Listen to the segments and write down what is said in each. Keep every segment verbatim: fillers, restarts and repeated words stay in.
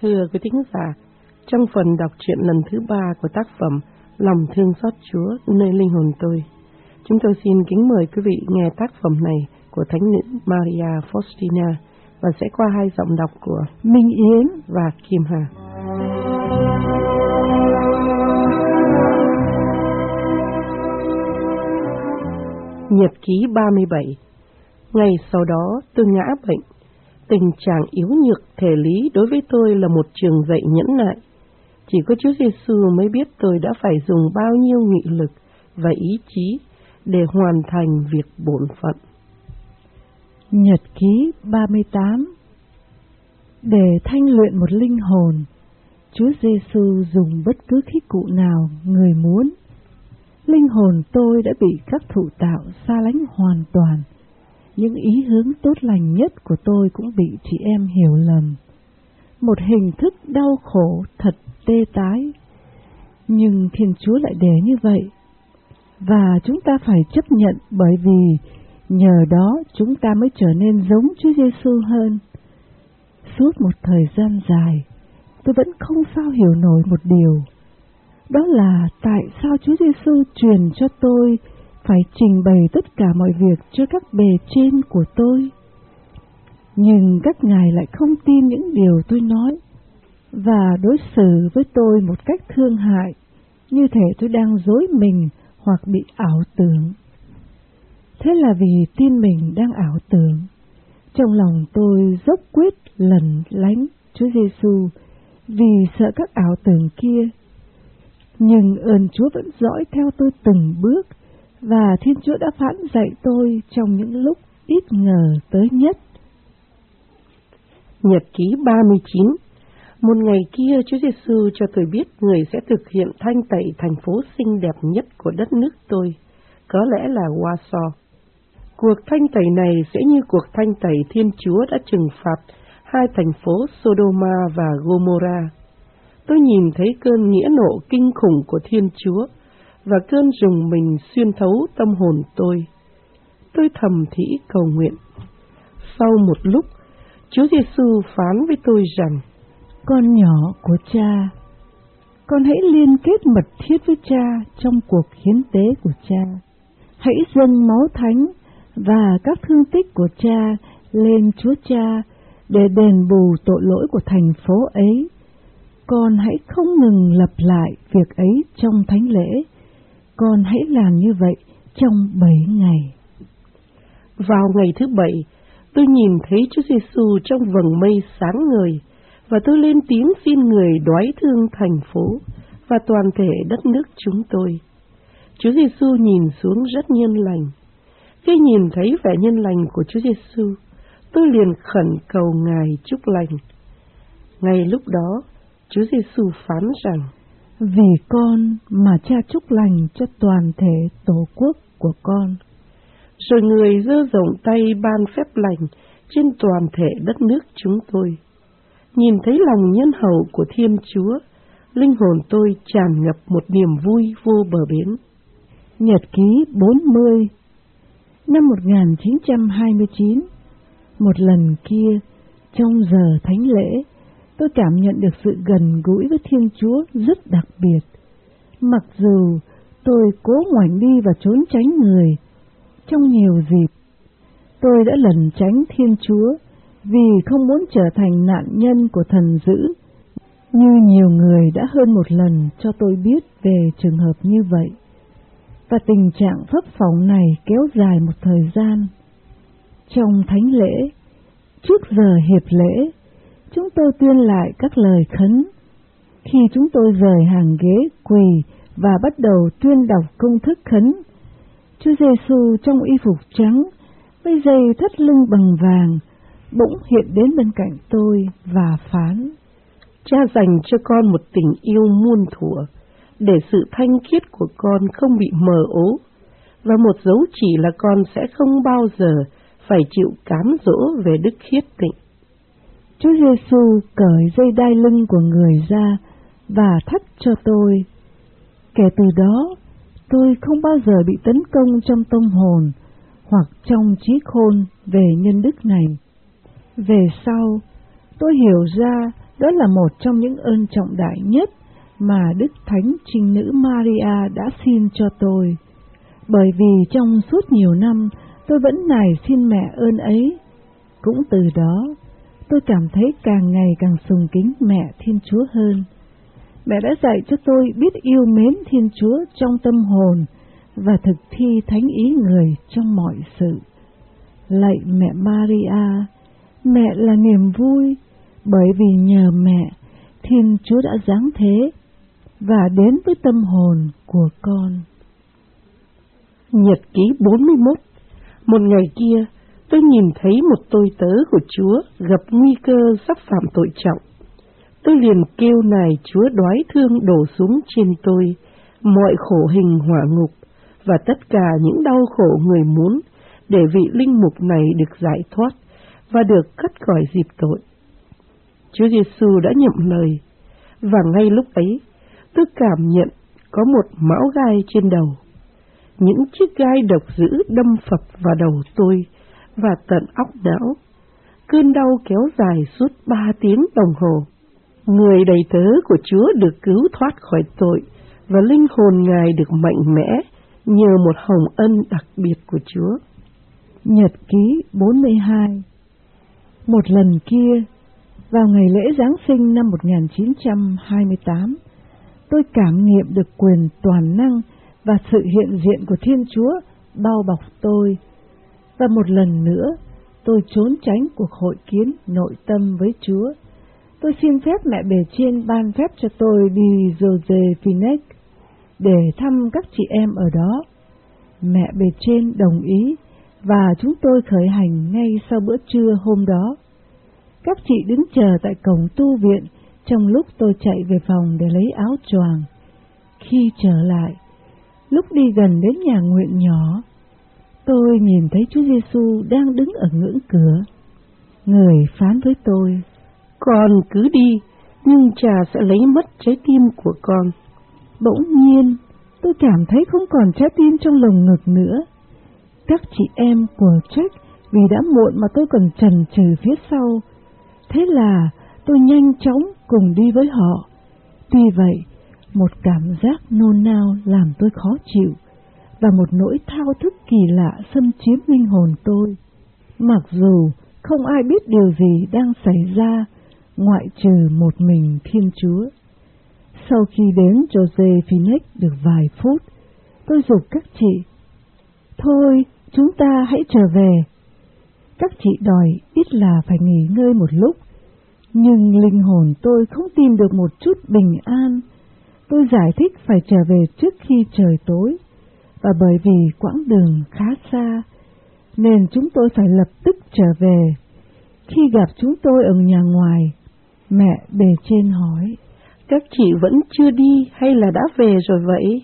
Thưa quý thính giả, trong phần đọc truyện lần thứ ba của tác phẩm Lòng thương xót Chúa nơi linh hồn tôi, chúng tôi xin kính mời quý vị nghe tác phẩm này của Thánh nữ Maria Faustina và sẽ qua hai giọng đọc của Minh Yến và Kim Hà. Nhật ký ba mươi bảy. Ngày sau đó tôi ngã bệnh. Tình trạng yếu nhược thể lý đối với tôi là một trường dạy nhẫn nại. Chỉ có Chúa Giêsu mới biết tôi đã phải dùng bao nhiêu nghị lực và ý chí để hoàn thành việc bổn phận. Nhật ký ba mươi tám. Để thanh luyện một linh hồn, Chúa Giêsu dùng bất cứ khí cụ nào người muốn. Linh hồn tôi đã bị các thụ tạo xa lánh hoàn toàn. Những ý hướng tốt lành nhất của tôi cũng bị chị em hiểu lầm. Một hình thức đau khổ thật tê tái. Nhưng Thiên Chúa lại để như vậy. Và chúng ta phải chấp nhận, bởi vì nhờ đó chúng ta mới trở nên giống Chúa Giêsu hơn. Suốt một thời gian dài, tôi vẫn không sao hiểu nổi một điều. Đó là tại sao Chúa Giêsu truyền cho tôi phải trình bày tất cả mọi việc cho các bề trên của tôi. Nhưng các ngài lại không tin những điều tôi nói và đối xử với tôi một cách thương hại, như thể tôi đang dối mình hoặc bị ảo tưởng. Thế là vì tin mình đang ảo tưởng, trong lòng tôi dốc quyết lẩn lánh Chúa Giêsu vì sợ các ảo tưởng kia. Nhưng ơn Chúa vẫn dõi theo tôi từng bước, và Thiên Chúa đã phán dạy tôi trong những lúc ít ngờ tới nhất. Nhật ký ba mươi chín. Một ngày kia, Chúa Giêsu cho tôi biết người sẽ thực hiện thanh tẩy thành phố xinh đẹp nhất của đất nước tôi, có lẽ là Warsaw. Cuộc thanh tẩy này sẽ như cuộc thanh tẩy Thiên Chúa đã trừng phạt hai thành phố Sodoma và Gomorrah. Tôi nhìn thấy cơn nghĩa nộ kinh khủng của Thiên Chúa và cơn rùng mình xuyên thấu tâm hồn tôi. Tôi thầm thỉ cầu nguyện. Sau một lúc, Chúa Giêsu phán với tôi rằng: Con nhỏ của Cha, con hãy liên kết mật thiết với Cha trong cuộc hiến tế của Cha. Hãy dâng máu thánh và các thương tích của Cha lên Chúa Cha để đền bù tội lỗi của thành phố ấy. Con hãy không ngừng lặp lại việc ấy trong thánh lễ. Con hãy làm như vậy trong bảy ngày. Vào ngày thứ bảy, tôi nhìn thấy Chúa Giêsu trong vầng mây sáng ngời, và tôi lên tiếng xin người đoái thương thành phố và toàn thể đất nước chúng tôi. Chúa Giêsu nhìn xuống rất nhân lành. Khi nhìn thấy vẻ nhân lành của Chúa Giêsu, tôi liền khẩn cầu Ngài chúc lành. Ngay lúc đó, Chúa Giêsu phán rằng: Vì con mà Cha chúc lành cho toàn thể tổ quốc của con. Rồi người giơ rộng tay ban phép lành trên toàn thể đất nước chúng tôi. Nhìn thấy lòng nhân hậu của Thiên Chúa, linh hồn tôi tràn ngập một niềm vui vô bờ bến. Nhật ký bốn mươi. Năm một nghìn chín trăm hai mươi chín, một lần kia, trong giờ thánh lễ, tôi cảm nhận được sự gần gũi với Thiên Chúa rất đặc biệt. Mặc dù tôi cố ngoảnh đi và trốn tránh người, trong nhiều dịp, tôi đã lẩn tránh Thiên Chúa vì không muốn trở thành nạn nhân của thần dữ, như nhiều người đã hơn một lần cho tôi biết về trường hợp như vậy. Và tình trạng phấp phỏng này kéo dài một thời gian. Trong thánh lễ, trước giờ hiệp lễ, chúng tôi tuyên lại các lời khấn. Khi chúng tôi rời hàng ghế quỳ và bắt đầu tuyên đọc công thức khấn, Chúa Giêsu trong y phục trắng với dây thắt lưng bằng vàng bỗng hiện đến bên cạnh tôi và phán: Cha dành cho con một tình yêu muôn thuở, để sự thanh khiết của con không bị mờ ố, và một dấu chỉ là con sẽ không bao giờ phải chịu cám dỗ về đức khiết tịnh. Chúa Giêsu cởi dây đai lưng của người ra và thắt cho tôi. Kể từ đó, tôi không bao giờ bị tấn công trong tâm hồn hoặc trong trí khôn về nhân đức này. Về sau, tôi hiểu ra Đó là một trong những ơn trọng đại nhất mà Đức Thánh Trinh Nữ Maria đã xin cho tôi, bởi vì trong suốt nhiều năm tôi vẫn nài xin mẹ ơn ấy. Cũng từ đó, tôi cảm thấy càng ngày càng sùng kính mẹ Thiên Chúa hơn. Mẹ đã dạy cho tôi biết yêu mến Thiên Chúa trong tâm hồn và thực thi thánh ý người trong mọi sự. Lạy mẹ Maria, mẹ là niềm vui, bởi vì nhờ mẹ, Thiên Chúa đã giáng thế và đến với tâm hồn của con. Nhật ký bốn mươi mốt. Một ngày kia, tôi nhìn thấy một tôi tớ của Chúa gặp nguy cơ sắp phạm tội trọng. Tôi liền kêu nài Chúa đoái thương đổ xuống trên tôi mọi khổ hình hỏa ngục và tất cả những đau khổ người muốn, để vị linh mục này được giải thoát và được cất khỏi dịp tội. Chúa Giêsu đã nhậm lời, và ngay lúc ấy tôi cảm nhận có một mão gai trên đầu. Những chiếc gai độc dữ đâm phập vào đầu tôi và tận óc não. Cơn đau kéo dài suốt ba tiếng đồng hồ. Người đầy tớ của Chúa được cứu thoát khỏi tội, và linh hồn Ngài được mạnh mẽ nhờ một hồng ân đặc biệt của Chúa. Nhật ký bốn mươi hai. Một lần kia, vào ngày lễ Giáng sinh năm một nghìn chín trăm hai mươi tám, tôi cảm nghiệm được quyền toàn năng và sự hiện diện của Thiên Chúa bao bọc tôi. Và một lần nữa, tôi trốn tránh cuộc hội kiến nội tâm với Chúa. Tôi xin phép mẹ bề trên ban phép cho tôi đi Josephine để thăm các chị em ở đó. Mẹ bề trên đồng ý, và chúng tôi khởi hành ngay sau bữa trưa hôm đó. Các chị đứng chờ tại cổng tu viện trong lúc tôi chạy về phòng để lấy áo choàng. Khi trở lại, lúc đi gần đến nhà nguyện nhỏ, tôi nhìn thấy Chúa Giêsu đang đứng ở ngưỡng cửa. Người phán với tôi: "Con cứ đi, nhưng Cha sẽ lấy mất trái tim của con." Bỗng nhiên, tôi cảm thấy không còn trái tim trong lồng ngực nữa. Các chị em của Jack vì đã muộn mà tôi còn chần chừ phía sau. Thế là tôi nhanh chóng cùng đi với họ. Tuy vậy, một cảm giác nôn nao làm tôi khó chịu, và một nỗi thao thức kỳ lạ xâm chiếm linh hồn tôi. Mặc dù không ai biết điều gì đang xảy ra, ngoại trừ một mình Thiên Chúa. Sau khi đến Josephine được vài phút, tôi giục các chị: "Thôi, chúng ta hãy trở về." Các chị đòi ít là phải nghỉ ngơi một lúc, nhưng linh hồn tôi không tìm được một chút bình an. Tôi giải thích phải trở về trước khi trời tối, và bởi vì quãng đường khá xa, nên chúng tôi phải lập tức trở về. Khi gặp chúng tôi ở nhà ngoài, mẹ bề trên hỏi: "Các chị vẫn chưa đi hay là đã về rồi vậy?"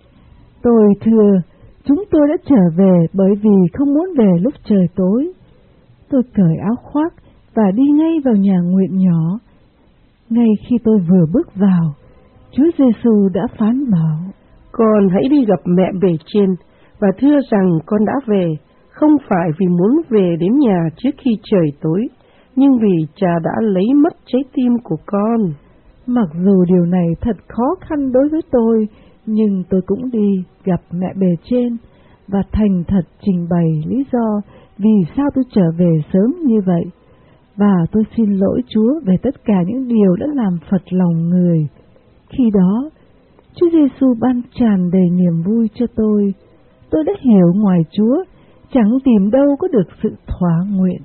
Tôi thưa, chúng tôi đã trở về bởi vì không muốn về lúc trời tối. Tôi cởi áo khoác và đi ngay vào nhà nguyện nhỏ. Ngay khi tôi vừa bước vào, Chúa Giêsu đã phán bảo: "Con hãy đi gặp mẹ bề trên và thưa rằng con đã về, không phải vì muốn về đến nhà trước khi trời tối, nhưng vì Cha đã lấy mất trái tim của con." Mặc dù điều này thật khó khăn đối với tôi, nhưng tôi cũng đi gặp mẹ bề trên và thành thật trình bày lý do vì sao tôi trở về sớm như vậy. Và tôi xin lỗi Chúa về tất cả những điều đã làm phật lòng người. Khi đó, Chúa Giêsu ban tràn đầy niềm vui cho tôi. Tôi đã hiểu ngoài Chúa chẳng tìm đâu có được sự thỏa nguyện.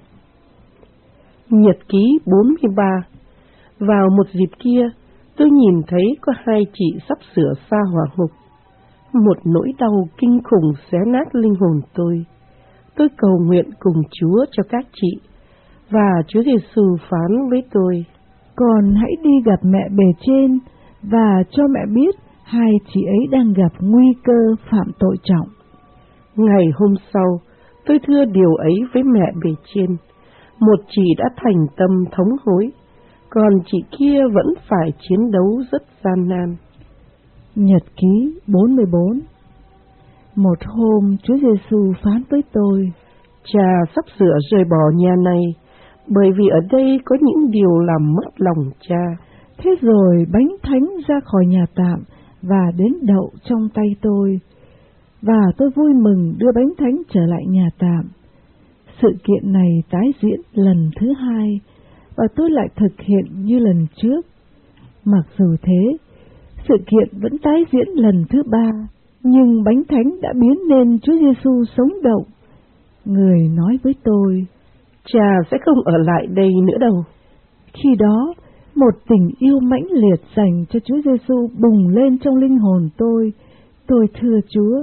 Nhật ký bốn mươi ba. Vào một dịp kia, tôi nhìn thấy có hai chị sắp sửa xa hỏa ngục. Một nỗi đau kinh khủng xé nát linh hồn tôi. Tôi cầu nguyện cùng Chúa cho các chị, và Chúa Giêsu phán với tôi: "Con hãy đi gặp mẹ bề trên và cho mẹ biết hai chị ấy đang gặp nguy cơ phạm tội trọng." Ngày hôm sau, tôi thưa điều ấy với mẹ bề trên. Một chị đã thành tâm thống hối, còn chị kia vẫn phải chiến đấu rất gian nan. Nhật ký bốn mươi bốn. Một hôm, Chúa Giêsu phán với tôi: "Cha sắp sửa rời bỏ nhà này, bởi vì ở đây có những điều làm mất lòng cha. Thế rồi bánh thánh ra khỏi nhà tạm và đến đậu trong tay tôi, và tôi vui mừng đưa bánh thánh trở lại nhà tạm. Sự kiện này tái diễn lần thứ hai, và tôi lại thực hiện như lần trước. Mặc dù thế, sự kiện vẫn tái diễn lần thứ ba, nhưng bánh thánh đã biến nên Chúa Giêsu sống động. Người nói với tôi, cha sẽ không ở lại đây nữa đâu. Khi đó, một tình yêu mãnh liệt dành cho Chúa Giêsu bùng lên trong linh hồn tôi. Tôi thưa Chúa,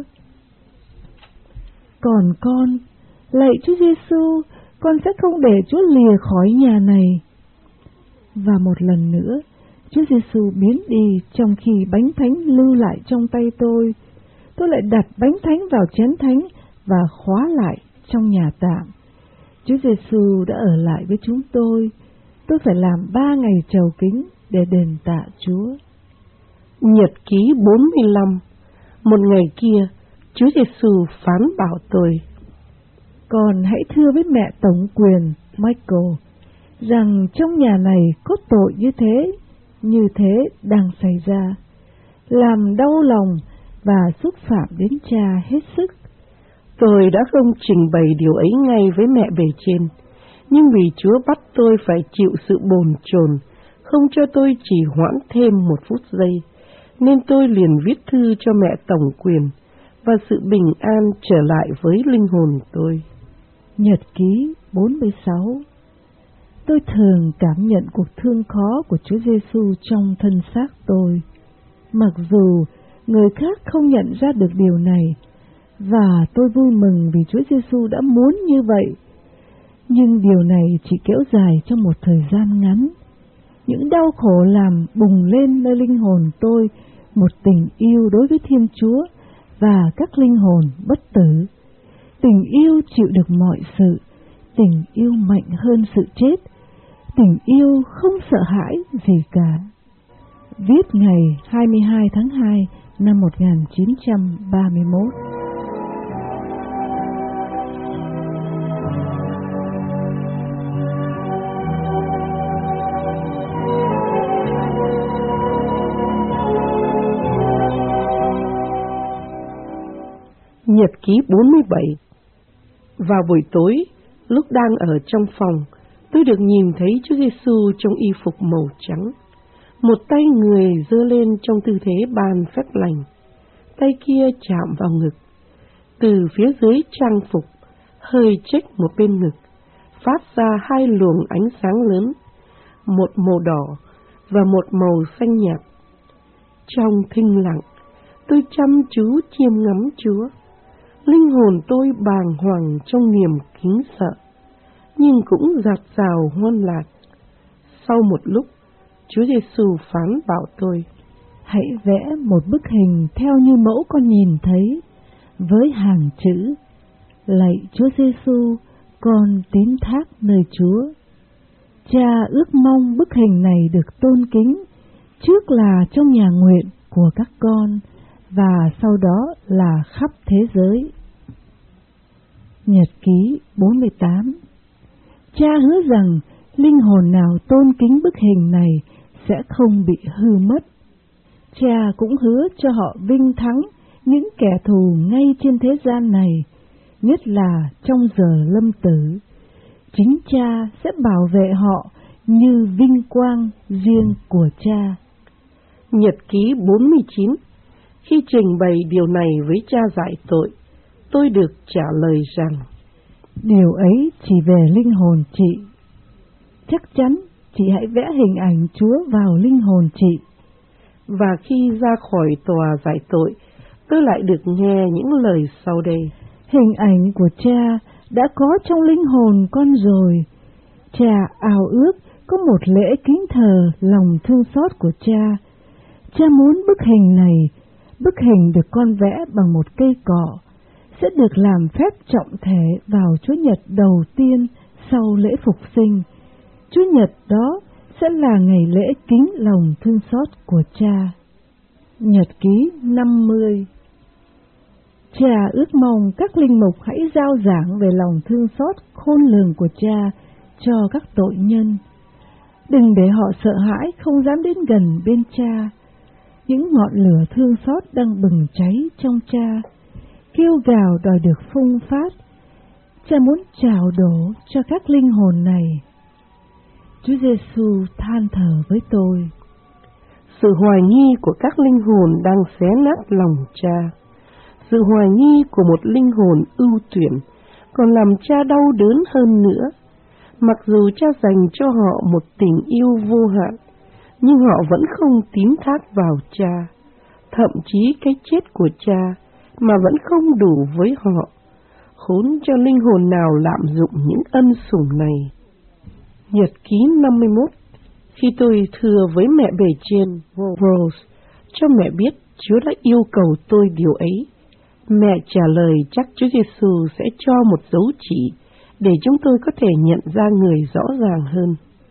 còn con, lạy Chúa Giêsu, con sẽ không để Chúa lìa khỏi nhà này. Và một lần nữa, Chúa Giêsu biến đi trong khi bánh thánh lưu lại trong tay tôi. Tôi lại đặt bánh thánh vào chén thánh và khóa lại trong nhà tạm. Chúa Giêsu đã ở lại với chúng tôi. Tôi phải làm ba ngày trầu kính để đền tạ Chúa. Nhật ký bốn mươi lăm. Một ngày kia, Chúa Giêsu phán bảo tôi: Con hãy thưa với mẹ tổng quyền Michael rằng trong nhà này có tội như thế, như thế đang xảy ra, làm đau lòng và xúc phạm đến cha hết sức. Tôi đã không trình bày điều ấy ngay với mẹ bề trên, nhưng vì Chúa bắt tôi phải chịu sự bồn chồn, không cho tôi trì hoãn thêm một phút giây, nên tôi liền viết thư cho mẹ tổng quyền, và sự bình an trở lại với linh hồn tôi. Nhật ký bốn mươi sáu. Tôi thường cảm nhận cuộc thương khó của Chúa Giêsu trong thân xác tôi, mặc dù người khác không nhận ra được điều này, và tôi vui mừng vì Chúa Giêsu đã muốn như vậy. Nhưng điều này chỉ kéo dài trong một thời gian ngắn. Những đau khổ làm bùng lên nơi linh hồn tôi một tình yêu đối với Thiên Chúa và các linh hồn bất tử. Tình yêu chịu được mọi sự, tình yêu mạnh hơn sự chết, tình yêu không sợ hãi gì cả. Viết ngày hai mươi hai tháng hai năm một nghìn chín trăm ba mươi mốt. Nhật ký bốn mươi bảy. Vào buổi tối, lúc đang ở trong phòng, tôi được nhìn thấy Chúa Giêsu trong y phục màu trắng. Một tay người giơ lên trong tư thế ban phép lành, tay kia chạm vào ngực. Từ phía dưới trang phục, hơi chếch một bên ngực, phát ra hai luồng ánh sáng lớn, một màu đỏ và một màu xanh nhạt. Trong thinh lặng, tôi chăm chú chiêm ngắm Chúa. Linh hồn tôi bàng hoàng trong niềm kính sợ, nhưng cũng dạt dào hoan lạc. Sau một lúc, Chúa Giêsu phán bảo tôi: Hãy vẽ một bức hình theo như mẫu con nhìn thấy, với hàng chữ: Lạy Chúa Giêsu, con tín thác nơi Chúa. Cha ước mong bức hình này được tôn kính, trước là trong nhà nguyện của các con, và sau đó là khắp thế giới. Nhật ký bốn mươi tám. Cha hứa rằng linh hồn nào tôn kính bức hình này sẽ không bị hư mất. Cha cũng hứa cho họ vinh thắng những kẻ thù ngay trên thế gian này, nhất là trong giờ lâm tử. Chính cha sẽ bảo vệ họ như vinh quang riêng của cha. Nhật ký bốn mươi chín. Khi trình bày điều này với cha giải tội, tôi được trả lời rằng: Điều ấy chỉ về linh hồn chị. Chắc chắn chị hãy vẽ hình ảnh Chúa vào linh hồn chị. Và khi ra khỏi tòa giải tội, tôi lại được nghe những lời sau đây: Hình ảnh của cha đã có trong linh hồn con rồi. Cha ao ước có một lễ kính thờ lòng thương xót của cha. Cha muốn bức hình này, bức hình được con vẽ bằng một cây cọ, sẽ được làm phép trọng thể vào Chúa Nhật đầu tiên sau lễ phục sinh. Chúa Nhật đó sẽ là ngày lễ kính lòng thương xót của cha. Nhật ký năm mươi. Cha ước mong các linh mục hãy rao giảng về lòng thương xót khôn lường của cha cho các tội nhân. Đừng để họ sợ hãi không dám đến gần bên Cha. Những ngọn lửa thương xót đang bừng cháy trong Cha, kêu gào đòi được phung phát. Cha muốn trào đổ cho các linh hồn này. Chúa Giêsu than thở với tôi. Sự hoài nghi của các linh hồn đang xé nát lòng Cha. Sự hoài nghi của một linh hồn ưu tuyển còn làm Cha đau đớn hơn nữa. Mặc dù Cha dành cho họ một tình yêu vô hạn, nhưng họ vẫn không tín thác vào Cha. Thậm chí cái chết của Cha mà vẫn không đủ với họ. Khốn cho linh hồn nào lạm dụng những ân sủng này. Nhật ký năm mươi mốt. Khi tôi thưa với mẹ bề trên, Rose, cho mẹ biết Chúa đã yêu cầu tôi điều ấy, mẹ trả lời chắc Chúa Giêsu sẽ cho một dấu chỉ để chúng tôi có thể nhận ra người rõ ràng hơn.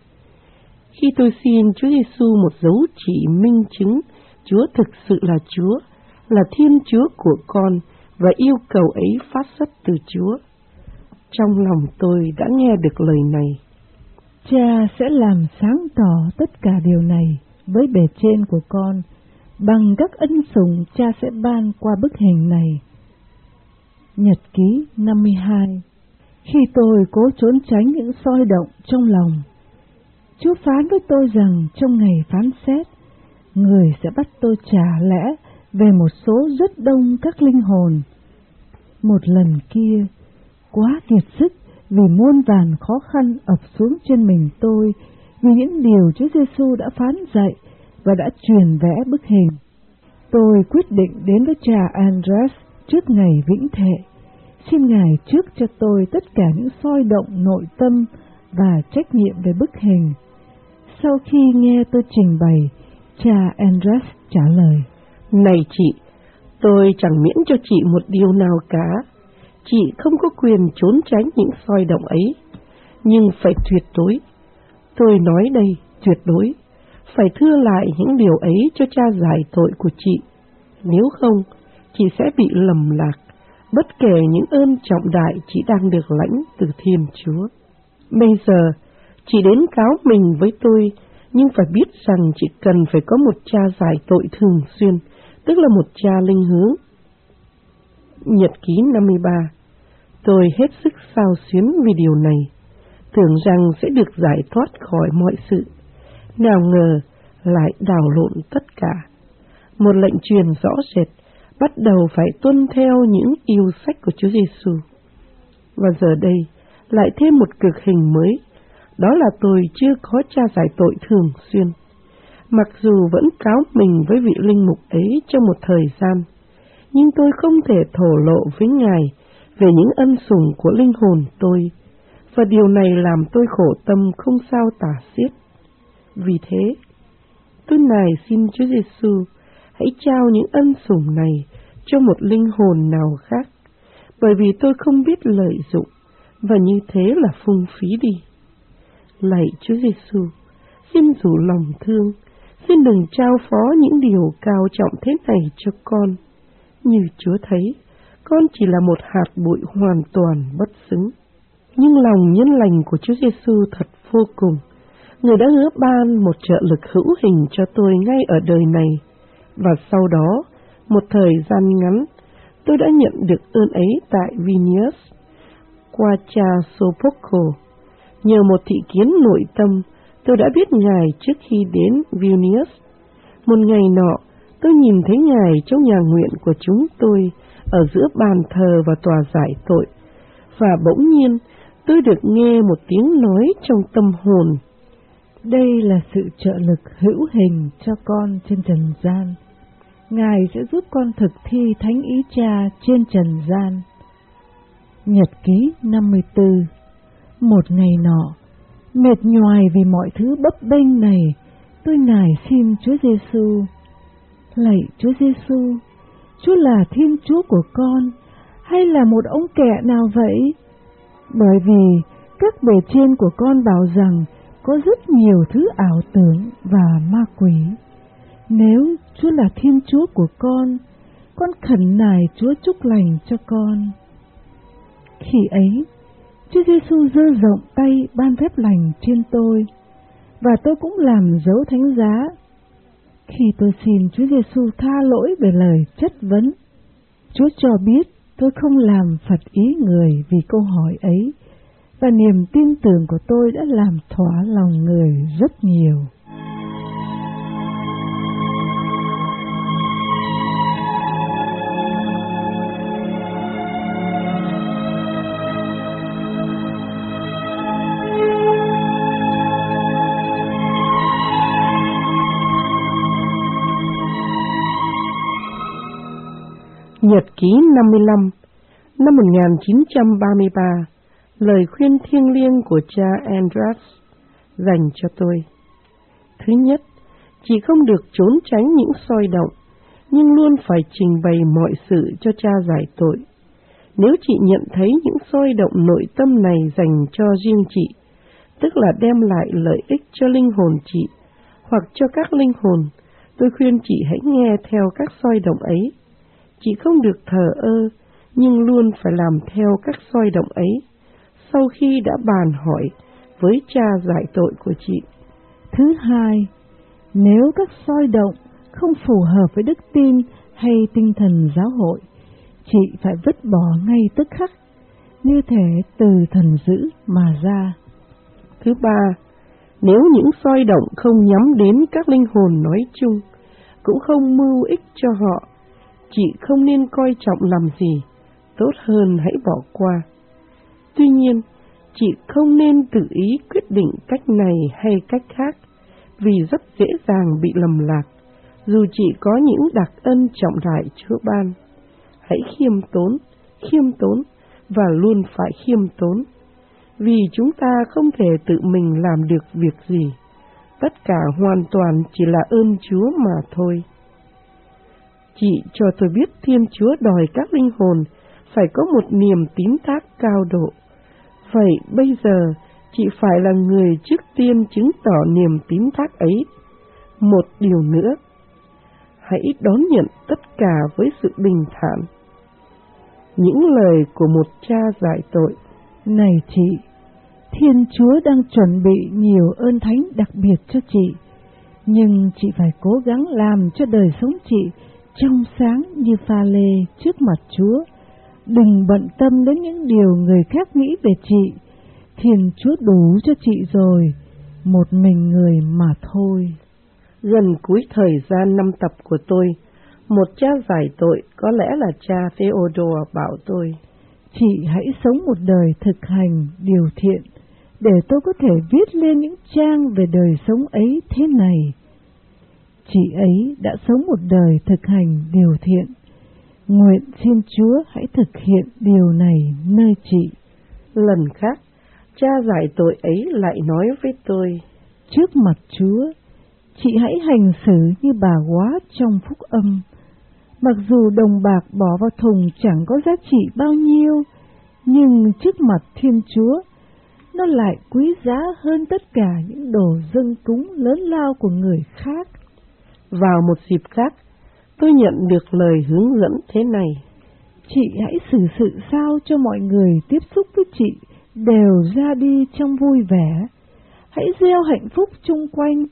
Khi tôi xin Chúa Giêsu một dấu chỉ minh chứng Chúa thực sự là Chúa, là Thiên Chúa của con và yêu cầu ấy phát xuất từ Chúa, trong lòng tôi đã nghe được lời này. Cha sẽ làm sáng tỏ tất cả điều này với bề trên của con bằng các ân sủng Cha sẽ ban qua bức hình này. Nhật ký năm mươi hai. Khi tôi cố trốn tránh những soi động trong lòng, Chúa phán với tôi rằng trong ngày phán xét, Người sẽ bắt tôi trả lẽ về một số rất đông các linh hồn. Một lần kia, quá kiệt sức vì muôn vàn khó khăn ập xuống trên mình tôi vì những điều Chúa Giêsu đã phán dạy và đã truyền vẽ bức hình. Tôi quyết định đến với cha Andres trước ngày vĩnh thệ, xin Ngài trước cho tôi tất cả những soi động nội tâm và trách nhiệm về bức hình. Sau khi nghe tôi trình bày, cha Andres trả lời: Này chị, tôi chẳng miễn cho chị một điều nào cả. Chị không có quyền trốn tránh những soi động ấy, nhưng phải tuyệt đối. Tôi nói đây, tuyệt đối, phải thưa lại những điều ấy cho cha giải tội của chị. Nếu không, chị sẽ bị lầm lạc, bất kể những ơn trọng đại chị đang được lãnh từ Thiên Chúa. Bây giờ, chị đến cáo mình với tôi, nhưng phải biết rằng chị cần phải có một cha giải tội thường xuyên, tức là một cha linh hướng. Nhật ký năm mươi ba. Tôi hết sức xao xuyến vì điều này, tưởng rằng sẽ được giải thoát khỏi mọi sự. Nào ngờ lại đảo lộn tất cả. Một lệnh truyền rõ rệt, bắt đầu phải tuân theo những yêu sách của Chúa Giêsu. Và giờ đây, lại thêm một cực hình mới, đó là tôi chưa có cha giải tội thường xuyên. Mặc dù vẫn cáo mình với vị linh mục ấy trong một thời gian, nhưng tôi không thể thổ lộ với Ngài về những ân sủng của linh hồn tôi, và điều này làm tôi khổ tâm không sao tả xiết. Vì thế, tôi nài xin Chúa Giêsu hãy trao những ân sủng này cho một linh hồn nào khác, bởi vì tôi không biết lợi dụng, và như thế là phung phí đi. Lạy Chúa Giêsu, xin rủ lòng thương, xin đừng trao phó những điều cao trọng thế này cho con. Như Chúa thấy, con chỉ là một hạt bụi hoàn toàn bất xứng. Nhưng lòng nhân lành của Chúa Giêsu thật vô cùng. Người đã hứa ban một trợ lực hữu hình cho tôi ngay ở đời này, và sau đó, một thời gian ngắn, tôi đã nhận được ơn ấy tại Vilnius, qua cha Sopoco. Nhờ một thị kiến nội tâm, tôi đã biết Ngài trước khi đến Vilnius. Một ngày nọ, tôi nhìn thấy Ngài trong nhà nguyện của chúng tôi, ở giữa bàn thờ và tòa giải tội, và bỗng nhiên tôi được nghe một tiếng nói trong tâm hồn: Đây là sự trợ lực hữu hình cho con trên trần gian. Ngài sẽ giúp con thực thi thánh ý Cha trên trần gian. Nhật ký năm mươi tư. Một ngày nọ, mệt nhoài vì mọi thứ bấp bênh này, tôi nài xin Chúa Giêsu: Lạy Chúa Giêsu, Chúa là Thiên Chúa của con, hay là một ông kẹ nào vậy? Bởi vì các bề trên của con bảo rằng có rất nhiều thứ ảo tưởng và ma quỷ. Nếu Chúa là Thiên Chúa của con, con khẩn nài Chúa chúc lành cho con. Khi ấy, Chúa Giêsu giơ rộng tay ban phép lành trên tôi, và tôi cũng làm dấu thánh giá. Khi tôi xin Chúa Giêsu tha lỗi về lời chất vấn, Chúa cho biết tôi không làm phật ý người vì câu hỏi ấy, và niềm tin tưởng của tôi đã làm thỏa lòng người rất nhiều. Nhật ký năm mươi lăm, năm một nghìn chín trăm ba mươi ba, lời khuyên thiêng liêng của cha Andras dành cho tôi. Thứ nhất, chị không được trốn tránh những soi động, nhưng luôn phải trình bày mọi sự cho cha giải tội. Nếu chị nhận thấy những soi động nội tâm này dành cho riêng chị, tức là đem lại lợi ích cho linh hồn chị, hoặc cho các linh hồn, tôi khuyên chị hãy nghe theo các soi động ấy. Chị không được thờ ơ, nhưng luôn phải làm theo các soi động ấy, sau khi đã bàn hỏi với cha giải tội của chị. Thứ hai, nếu các soi động không phù hợp với đức tin hay tinh thần giáo hội, chị phải vứt bỏ ngay tức khắc, như thể từ thần dữ mà ra. Thứ ba, nếu những soi động không nhắm đến các linh hồn nói chung, cũng không mưu ích cho họ, chị không nên coi trọng làm gì, tốt hơn hãy bỏ qua. Tuy nhiên, chị không nên tự ý quyết định cách này hay cách khác, vì rất dễ dàng bị lầm lạc, dù chị có những đặc ân trọng đại Chúa ban. Hãy khiêm tốn, khiêm tốn và luôn phải khiêm tốn, vì chúng ta không thể tự mình làm được việc gì. Tất cả hoàn toàn chỉ là ơn Chúa mà thôi. Chị cho tôi biết Thiên Chúa đòi các linh hồn phải có một niềm tín thác cao độ. Vậy bây giờ chị phải là người trước tiên chứng tỏ niềm tín thác ấy. Một điều nữa, hãy đón nhận tất cả với sự bình thản. Những lời của một cha giải tội. Này chị, Thiên Chúa đang chuẩn bị nhiều ơn thánh đặc biệt cho chị, nhưng chị phải cố gắng làm cho đời sống chị trong sáng như pha lê trước mặt Chúa. Đừng bận tâm đến những điều người khác nghĩ về chị. Thiên Chúa đủ cho chị rồi, một mình người mà thôi. Gần cuối thời gian năm tập của tôi, một cha giải tội, có lẽ là cha Theodore, bảo tôi: chị hãy sống một đời thực hành điều thiện, để tôi có thể viết lên những trang về đời sống ấy thế này. Chị ấy đã sống một đời thực hành điều thiện. Nguyện xin Chúa hãy thực hiện điều này nơi chị. Lần khác, cha giải tội ấy lại nói với tôi: trước mặt Chúa, chị hãy hành xử như bà góa trong phúc âm. Mặc dù đồng bạc bỏ vào thùng chẳng có giá trị bao nhiêu, nhưng trước mặt Thiên Chúa, nó lại quý giá hơn tất cả những đồ dâng cúng lớn lao của người khác. Vào một dịp khác, tôi nhận được lời hướng dẫn thế này: chị hãy xử sự sao cho mọi người tiếp xúc với chị đều ra đi trong vui vẻ. Hãy gieo hạnh phúc chung quanh,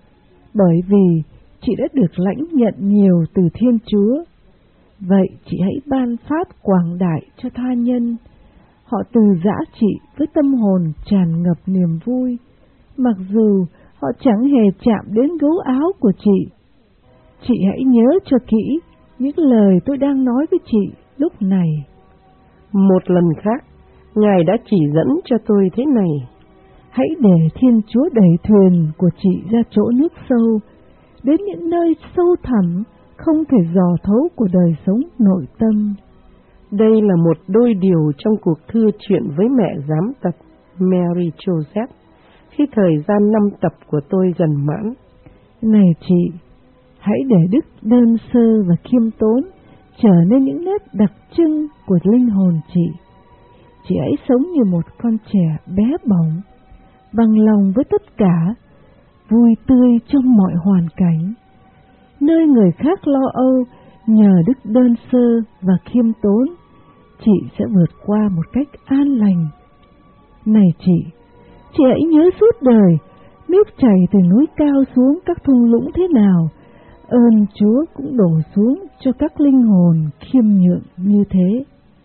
bởi vì chị đã được lãnh nhận nhiều từ Thiên Chúa. Vậy chị hãy ban phát quảng đại cho tha nhân. Họ từ giã chị với tâm hồn tràn ngập niềm vui, mặc dù họ chẳng hề chạm đến gấu áo của chị. Chị hãy nhớ cho kỹ những lời tôi đang nói với chị lúc này. Một lần khác, Ngài đã chỉ dẫn cho tôi thế này: hãy để Thiên Chúa đẩy thuyền của chị ra chỗ nước sâu, đến những nơi sâu thẳm không thể dò thấu của đời sống nội tâm. Đây là một đôi điều trong cuộc thư chuyện với mẹ giám tập Mary Joseph khi thời gian năm tập của tôi gần mãn. Này chị, hãy để đức đơn sơ và khiêm tốn trở nên những nét đặc trưng của linh hồn chị. Chị hãy sống như một con trẻ bé bỏng, bằng lòng với tất cả, vui tươi trong mọi hoàn cảnh. Nơi người khác lo âu, nhờ đức đơn sơ và khiêm tốn, chị sẽ vượt qua một cách an lành. Này chị, chị hãy nhớ suốt đời, nước chảy từ núi cao xuống các thung lũng thế nào, ơn Chúa cũng đổ xuống cho các linh hồn khiêm nhượng như thế.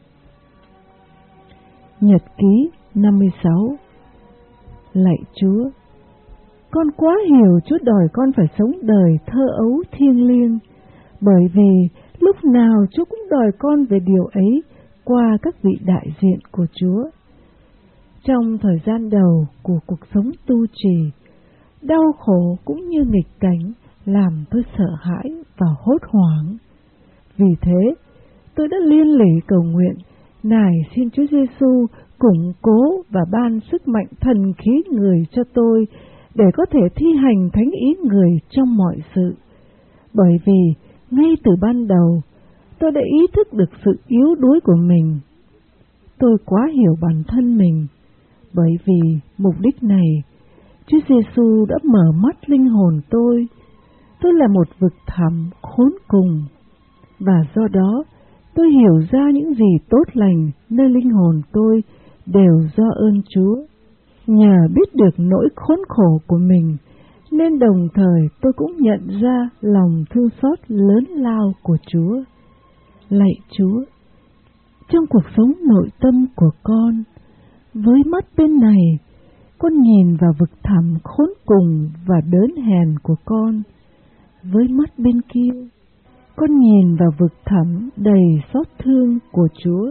Nhật ký năm mươi sáu. Lạy Chúa, con quá hiểu Chúa đòi con phải sống đời thơ ấu thiêng liêng, bởi vì lúc nào Chúa cũng đòi con về điều ấy qua các vị đại diện của Chúa. Trong thời gian đầu của cuộc sống tu trì, đau khổ cũng như nghịch cảnh làm tôi sợ hãi và hốt hoảng. Vì thế, tôi đã liên lỉ cầu nguyện, nài xin Chúa Giêsu củng cố và ban sức mạnh thần khí người cho tôi để có thể thi hành thánh ý người trong mọi sự. Bởi vì ngay từ ban đầu, tôi đã ý thức được sự yếu đuối của mình. Tôi quá hiểu bản thân mình, bởi vì mục đích này, Chúa Giêsu đã mở mắt linh hồn tôi. Tôi là một vực thẳm khốn cùng, và do đó tôi hiểu ra những gì tốt lành nơi linh hồn tôi đều do ơn Chúa. Nhờ biết được nỗi khốn khổ của mình, nên đồng thời tôi cũng nhận ra lòng thương xót lớn lao của Chúa. Lạy Chúa, trong cuộc sống nội tâm của con, với mắt bên này, con nhìn vào vực thẳm khốn cùng và đớn hèn của con. Với mắt bên kia, con nhìn vào vực thẳm đầy xót thương của Chúa.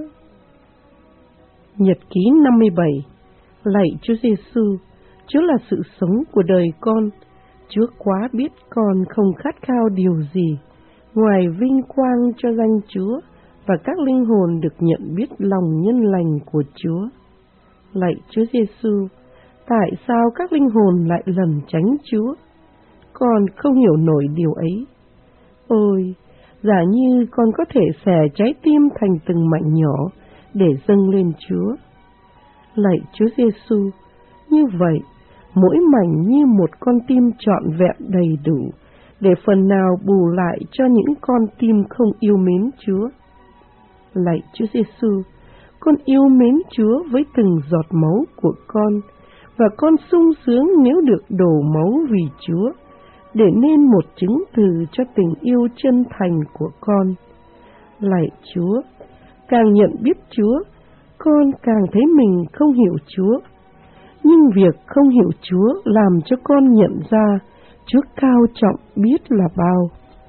Nhật ký năm mươi bảy. Lạy Chúa Giêsu, Chúa là sự sống của đời con. Chúa quá biết con không khát khao điều gì ngoài vinh quang cho danh Chúa và các linh hồn được nhận biết lòng nhân lành của Chúa. Lạy Chúa Giêsu, tại sao các linh hồn lại lẩn tránh Chúa? Con không hiểu nổi điều ấy. Ôi, giả như con có thể xẻ trái tim thành từng mảnh nhỏ để dâng lên Chúa. Lạy Chúa Giêsu, như vậy, mỗi mảnh như một con tim trọn vẹn đầy đủ, để phần nào bù lại cho những con tim không yêu mến Chúa. Lạy Chúa Giêsu, con yêu mến Chúa với từng giọt máu của con, và con sung sướng nếu được đổ máu vì Chúa, để nên một chứng từ cho tình yêu chân thành của con. Lạy Chúa, càng nhận biết Chúa, con càng thấy mình không hiểu Chúa. Nhưng việc không hiểu Chúa làm cho con nhận ra Chúa cao trọng biết là bao.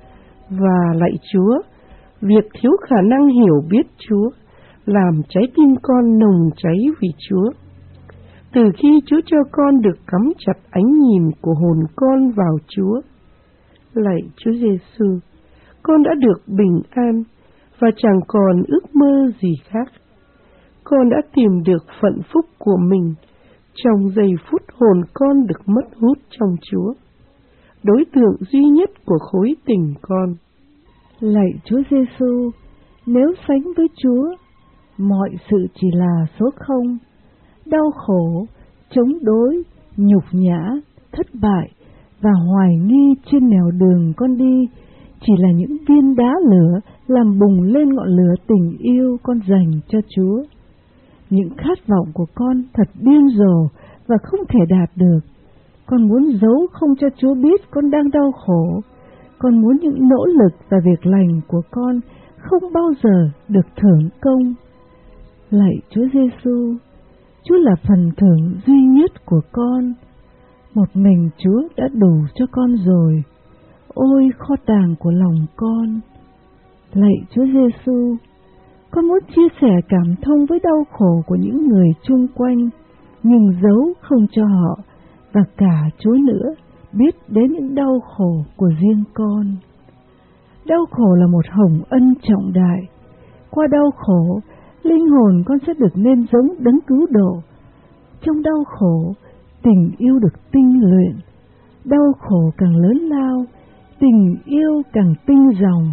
Và lạy Chúa, việc thiếu khả năng hiểu biết Chúa làm trái tim con nồng cháy vì Chúa. Từ khi Chúa cho con được cắm chặt ánh nhìn của hồn con vào Chúa, lạy Chúa Giêsu, con đã được bình an và chẳng còn ước mơ gì khác. Con đã tìm được phận phúc của mình trong giây phút hồn con được mất hút trong Chúa, đối tượng duy nhất của khối tình con. Lạy Chúa Giêsu, nếu sánh với Chúa, mọi sự chỉ là số không. Đau khổ, chống đối, nhục nhã, thất bại và hoài nghi trên nẻo đường con đi chỉ là những viên đá lửa làm bùng lên ngọn lửa tình yêu con dành cho Chúa. Những khát vọng của con thật điên rồ và không thể đạt được. Con muốn giấu không cho Chúa biết con đang đau khổ. Con muốn những nỗ lực và việc lành của con không bao giờ được thưởng công. Lạy Chúa Giêsu, Chúa là phần thưởng duy nhất của con. Một mình Chúa đã đủ cho con rồi. Ôi kho tàng của lòng con. Lạy Chúa Giêsu, con muốn chia sẻ cảm thông với đau khổ của những người chung quanh, nhưng giấu không cho họ và cả Chúa nữa biết đến những đau khổ của riêng con. Đau khổ là một hồng ân trọng đại. Qua đau khổ, linh hồn con sẽ được nên giống đấng cứu độ. Trong đau khổ, tình yêu được tinh luyện. Đau khổ càng lớn lao, tình yêu càng tinh dòng.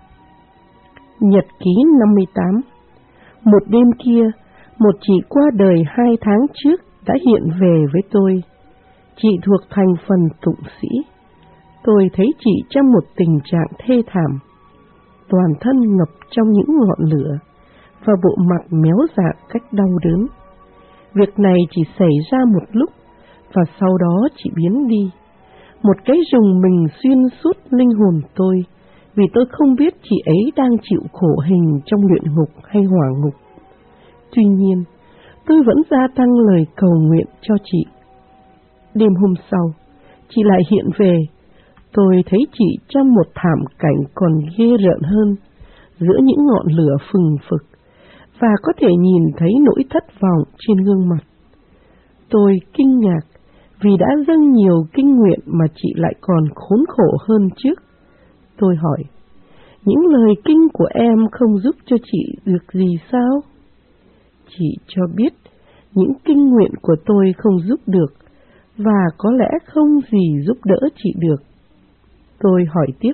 Nhật ký năm mươi tám. Một đêm kia, một chị qua đời hai tháng trước đã hiện về với tôi. Chị thuộc thành phần tụng sĩ. Tôi thấy chị trong một tình trạng thê thảm, toàn thân ngập trong những ngọn lửa và bộ mặt méo rạ cách đau đớn. Việc này chỉ xảy ra một lúc, và sau đó chị biến đi. Một cái rùng mình xuyên suốt linh hồn tôi, vì tôi không biết chị ấy đang chịu khổ hình trong luyện ngục hay hỏa ngục. Tuy nhiên, tôi vẫn gia tăng lời cầu nguyện cho chị. Đêm hôm sau, chị lại hiện về. Tôi thấy chị trong một thảm cảnh còn ghê rợn hơn, giữa những ngọn lửa phừng phực, và có thể nhìn thấy nỗi thất vọng trên gương mặt. Tôi kinh ngạc vì đã dâng nhiều kinh nguyện mà chị lại còn khốn khổ hơn trước. Tôi hỏi, những lời kinh của em không giúp cho chị được gì sao? Chị cho biết những kinh nguyện của tôi không giúp được, và có lẽ không gì giúp đỡ chị được. Tôi hỏi tiếp,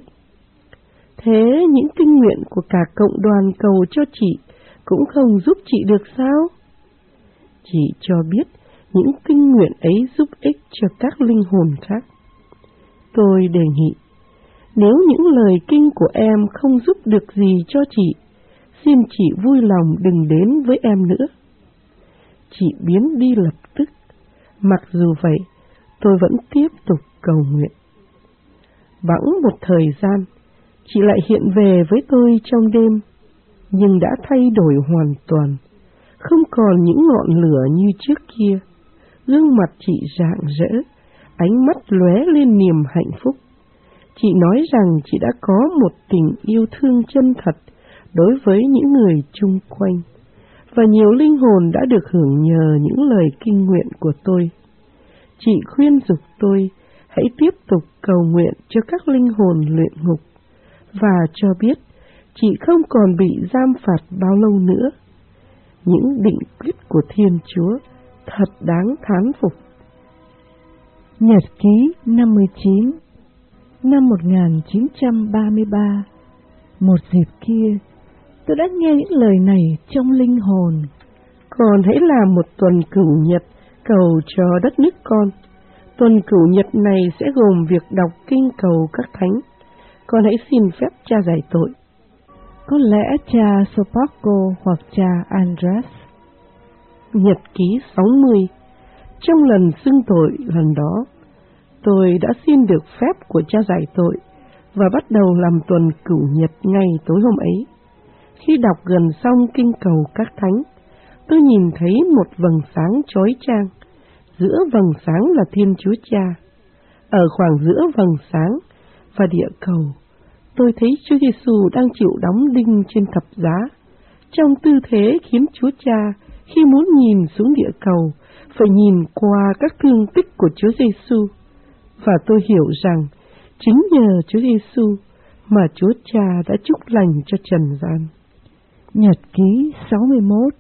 thế những kinh nguyện của cả cộng đoàn cầu cho chị cũng không giúp chị được sao? Chị cho biết những kinh nguyện ấy giúp ích cho các linh hồn khác. Tôi đề nghị, nếu những lời kinh của em không giúp được gì cho chị, xin chị vui lòng đừng đến với em nữa. Chị biến đi lập tức. Mặc dù vậy, tôi vẫn tiếp tục cầu nguyện. Bẵng một thời gian, chị lại hiện về với tôi trong đêm, nhưng đã thay đổi hoàn toàn, không còn những ngọn lửa như trước kia. Gương mặt chị rạng rỡ, ánh mắt lóe lên niềm hạnh phúc. Chị nói rằng chị đã có một tình yêu thương chân thật đối với những người chung quanh, và nhiều linh hồn đã được hưởng nhờ những lời kinh nguyện của tôi. Chị khuyên giục tôi hãy tiếp tục cầu nguyện cho các linh hồn luyện ngục, và cho biết chị không còn bị giam phạt bao lâu nữa. Những định quyết của Thiên Chúa thật đáng thán phục. Nhật ký năm mươi chín. Năm một nghìn chín trăm ba mươi ba, một dịp kia, tôi đã nghe những lời này trong linh hồn. Còn hãy làm một tuần cửu nhật cầu cho đất nước con. Tuần cửu nhật này sẽ gồm việc đọc kinh cầu các thánh. Con hãy xin phép cha giải tội. Có lẽ cha Sopaco hoặc cha Andras. Nhật ký sáu mươi. Trong lần xưng tội lần đó, tôi đã xin được phép của cha giải tội và bắt đầu làm tuần cửu nhật ngay tối hôm ấy. Khi đọc gần xong kinh cầu các thánh, tôi nhìn thấy một vầng sáng chói chang. Giữa vầng sáng là Thiên Chúa Cha. Ở khoảng giữa vầng sáng và địa cầu, tôi thấy Chúa Giêsu đang chịu đóng đinh trên thập giá, trong tư thế khiến Chúa Cha khi muốn nhìn xuống địa cầu phải nhìn qua các thương tích của Chúa Giêsu. Và tôi hiểu rằng chính nhờ Chúa Giêsu mà Chúa Cha đã chúc lành cho trần gian. Nhật ký sáu mươi mốt.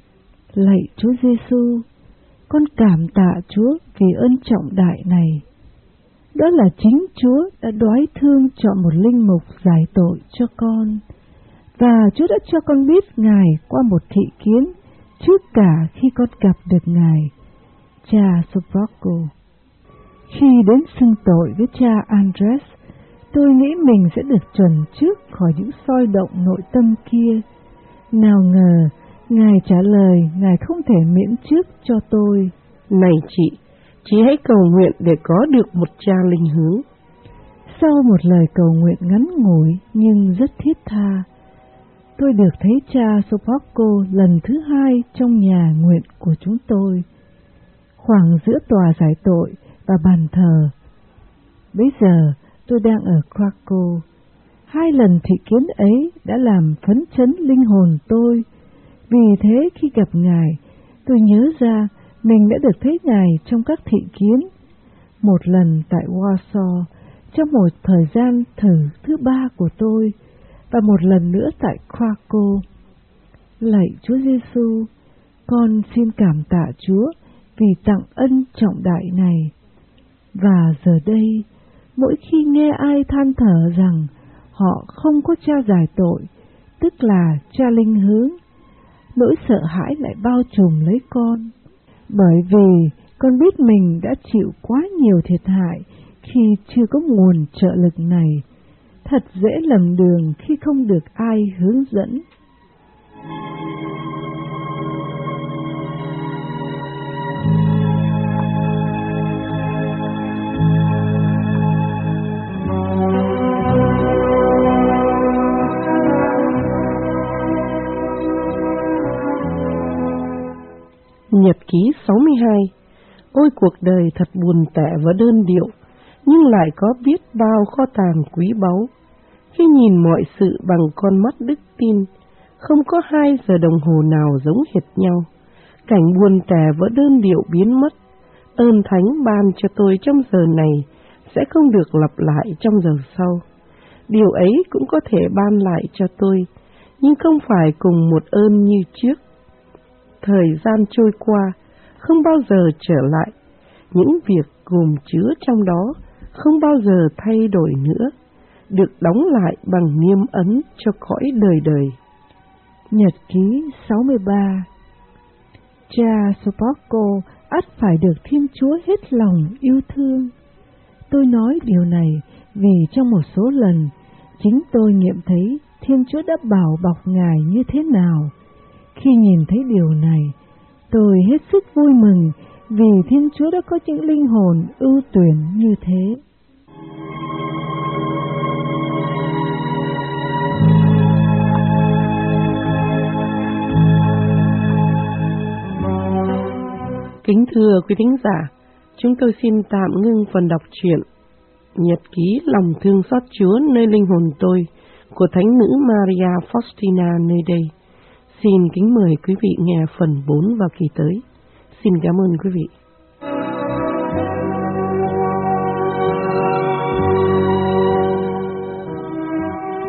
Lạy Chúa Giêsu, con cảm tạ Chúa vì ơn trọng đại này. Đó là chính Chúa đã đoái thương chọn một linh mục giải tội cho con, và Chúa đã cho con biết Ngài qua một thị kiến trước cả khi con gặp được Ngài, cha Sopaco. Khi đến xưng tội với cha Andres, tôi nghĩ mình sẽ được chuẩn trước khỏi những soi động nội tâm kia. Nào ngờ, Ngài trả lời Ngài không thể miễn trước cho tôi. Này chị, chị hãy cầu nguyện để có được một cha linh hướng. Sau một lời cầu nguyện ngắn ngủi nhưng rất thiết tha, tôi được thấy cha Sopaco lần thứ hai trong nhà nguyện của chúng tôi, khoảng giữa tòa giải tội và bàn thờ. Bây giờ tôi đang ở Krakow. Hai lần thị kiến ấy đã làm phấn chấn linh hồn tôi. Vì thế khi gặp Ngài, tôi nhớ ra mình đã được thấy Ngài trong các thị kiến. Một lần tại Warsaw, trong một thời gian thử thứ ba của tôi, và một lần nữa tại Krakow. Lạy Chúa Giêsu, con xin cảm tạ Chúa vì tặng ân trọng đại này. Và giờ đây, mỗi khi nghe ai than thở rằng họ không có cha giải tội, tức là cha linh hướng, nỗi sợ hãi lại bao trùm lấy con, bởi vì con biết mình đã chịu quá nhiều thiệt hại khi chưa có nguồn trợ lực này. Thật dễ lầm đường khi không được ai hướng dẫn. Nhật ký sáu mươi hai. Ôi cuộc đời thật buồn tẻ và đơn điệu, nhưng lại có biết bao kho tàng quý báu. Khi nhìn mọi sự bằng con mắt đức tin, không có hai giờ đồng hồ nào giống hệt nhau. Cảnh buồn tẻ và đơn điệu biến mất. Ơn Thánh ban cho tôi trong giờ này sẽ không được lặp lại trong giờ sau. Điều ấy cũng có thể ban lại cho tôi, nhưng không phải cùng một ơn như trước. Thời gian trôi qua, không bao giờ trở lại. Những việc gồm chứa trong đó không bao giờ thay đổi nữa, được đóng lại bằng niêm ấn cho cõi đời đời. Nhật ký sáu mươi ba. Cha Sopoco ắt phải được Thiên Chúa hết lòng yêu thương. Tôi nói điều này vì trong một số lần, chính tôi nghiệm thấy Thiên Chúa đã bảo bọc Ngài như thế nào. Khi nhìn thấy điều này, tôi hết sức vui mừng vì Thiên Chúa đã có những linh hồn ưu tuyển như thế. Kính thưa quý thính giả, chúng tôi xin tạm ngưng phần đọc truyện Nhật ký lòng thương xót Chúa nơi linh hồn tôi của Thánh nữ Maria Faustina nơi đây. Xin kính mời quý vị nghe phần bốn vào kỳ tới. Xin cảm ơn quý vị.